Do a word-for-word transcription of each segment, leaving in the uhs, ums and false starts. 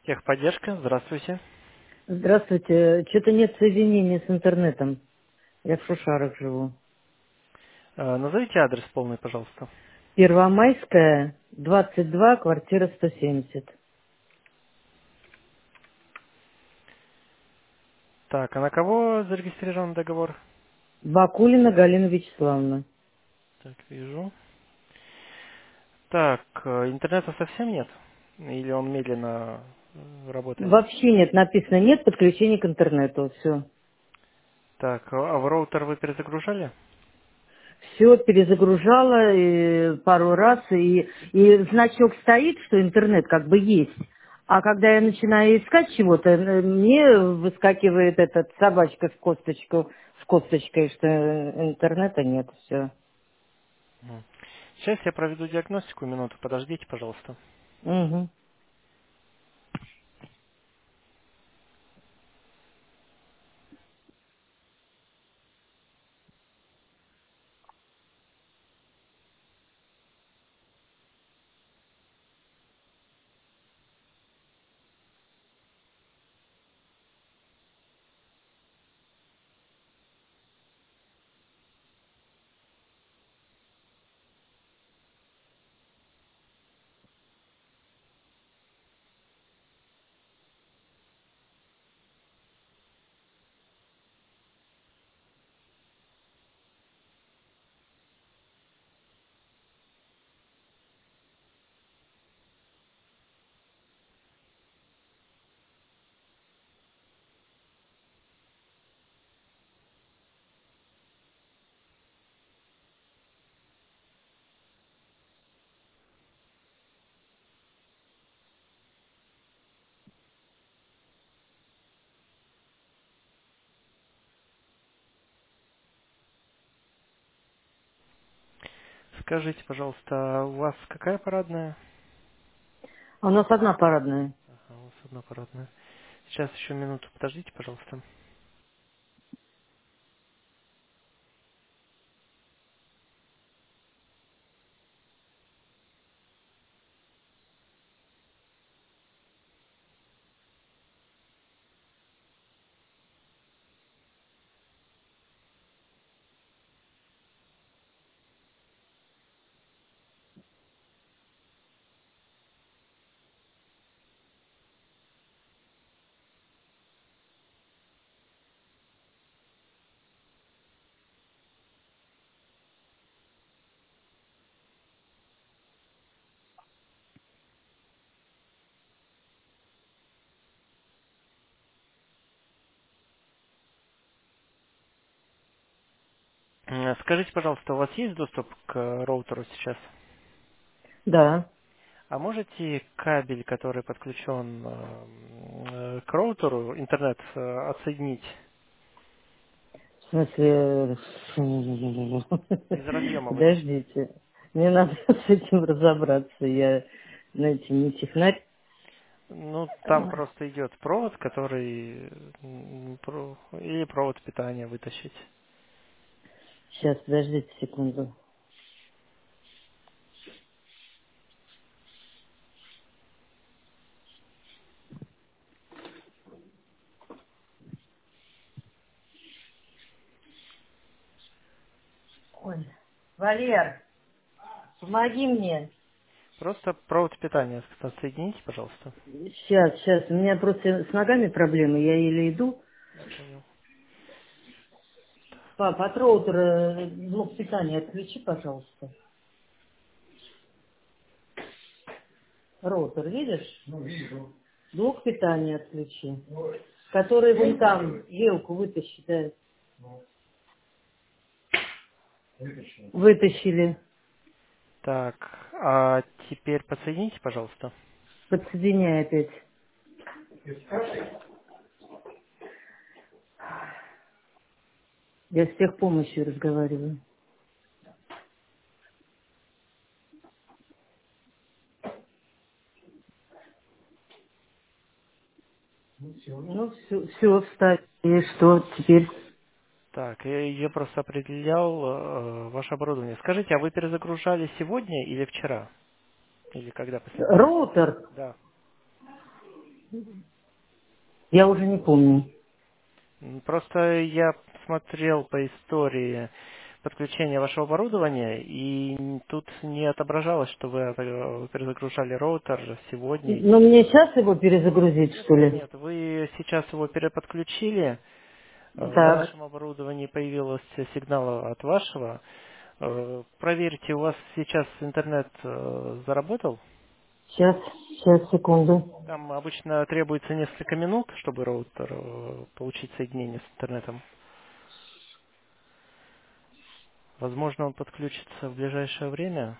Техподдержка, здравствуйте. Здравствуйте. Что-то нет соединения с интернетом. Я в Шушарах живу. Э, Назовите адрес полный, пожалуйста. Первомайская, двадцать два, квартира сто семьдесят. Так, а на кого зарегистрирован договор? Бакулина Галина Вячеславовна. Так, вижу. Так, э, интернета совсем нет? Или он медленно э, работает? Вообще нет, написано нет подключения к интернету. Все. Так, а в роутер вы перезагружали? Все перезагружала и пару раз, и, и значок стоит, что интернет как бы есть. А когда я начинаю искать чего-то, э, мне выскакивает этот собачка с косточку, с косточкой, что э, интернета нет. Все. Мгм. Сейчас я проведу диагностику, минуту, подождите, пожалуйста. Угу. Скажите, пожалуйста, а у вас какая парадная? А у нас одна парадная. Ага, у вас одна парадная. Сейчас еще минуту, подождите, пожалуйста. М, Скажите, пожалуйста, у вас есть доступ к роутеру сейчас? Да. А можете кабель, который подключен э, э, к роутеру, интернет, э, отсоединить В смысле... из разъема вытащить? Подождите. Мне надо с этим разобраться. Я, знаете, не технарь. Ну, там просто идет провод, который... м, про- или провод питания вытащить. Сейчас, подождите секунду. Ой. Валер, помоги мне. Просто провод питания отсоедините, пожалуйста. Сейчас, сейчас. У меня просто с ногами проблемы. Я еле иду. Я понял. Пап, от роутера блок питания отключи, пожалуйста. Роутер, видишь? Блок питания отключи. Который вон там, елку вытащи, да. Вытащили. Так, а теперь подсоедините, пожалуйста. Подсоединяй опять. Я с техпомощью разговариваю. Ну, все, все, встать. И что теперь? Так, я, я просто определял э, ваше оборудование. Скажите, а вы перезагружали сегодня или вчера? Или когда последний раз? Роутер. Да. Я уже не помню. М, Просто я смотрел по истории подключения вашего оборудования, и тут не отображалось, что вы э, перезагружали роутер сегодня Но или... мне сейчас его перезагрузить, Нет, что нет, ли? нет, вы сейчас его переподключили, э, на Так, вашем оборудовании появился сигнал от вашего. Э, Проверьте, у вас сейчас интернет э, заработал? сейчас, сейчас, секунду. Там обычно требуется несколько минут, чтобы роутер э, получить соединение с интернетом. Возможно, он подключится в ближайшее время.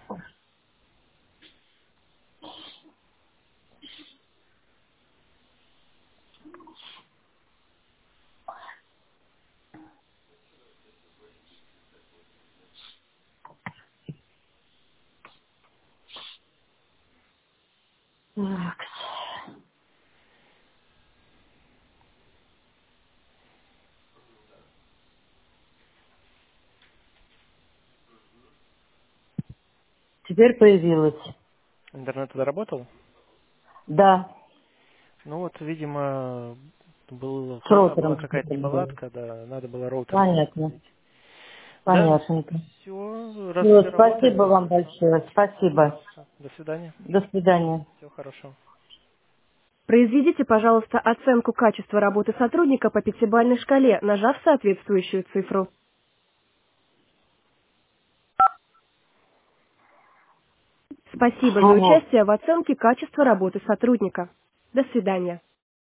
Так, теперь появилось. Интернет заработал? Да, Ну вот, видимо, был, с была роутером какая-то что-то было. неполадка, да, надо было роутер Понятно, перезагрузить. Да, понятненько. все, раз Ну, все работает, спасибо вам пожалуйста. большое, спасибо. Пожалуйста. До свидания. До свидания. Всего хорошего. Произведите, пожалуйста, оценку качества работы сотрудника по пятибалльной шкале, нажав соответствующую цифру. Спасибо за Фу. участие в оценке качества работы сотрудника. До свидания.